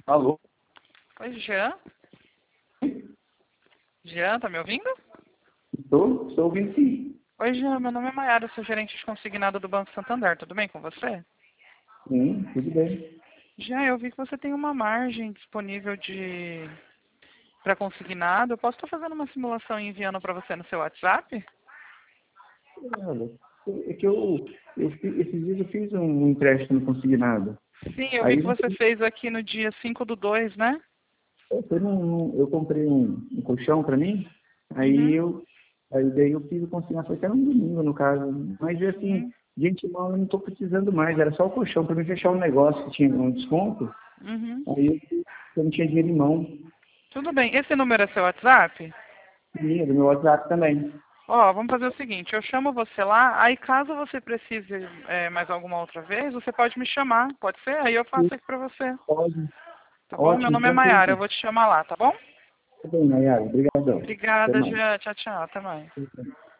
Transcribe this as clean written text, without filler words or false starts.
Alô? Oi, Jean? Jean, tá me ouvindo? Estou ouvindo sim. Oi, Jean, meu nome é Maiara, sou gerente de consignado do Banco Santander, tudo bem com você? Sim, tudo bem. Jean, eu vi que você tem uma margem disponível para consignado. Eu posso estar fazendo uma simulação e enviando para você no seu WhatsApp? Olha, é que esses dias eu fiz um empréstimo consignado. Sim, eu vi Aí que você fez aqui no dia 5/2, né? eu comprei um colchão para mim, Uhum, aí daí eu fiz o consignado, foi até um domingo no caso. Mas assim, uhum, de antemão eu não estou precisando mais, era só o colchão para me fechar um negócio que tinha um desconto, uhum. aí eu não tinha dinheiro em mão. Tudo bem, esse número é seu WhatsApp? E do meu WhatsApp também. Ó, vamos fazer o seguinte, eu chamo você lá, aí caso você precise mais alguma outra vez, você pode me chamar, pode ser? Aí eu Sim, faço aqui pra você, pode. tá bom? Meu Ótimo, nome é Maiara, eu tranquilo. vou te chamar lá, tá bom? Tudo bem, Nayara. Obrigadão. Até Obrigada, mais. Jean. Tchau, tchau. Até mais.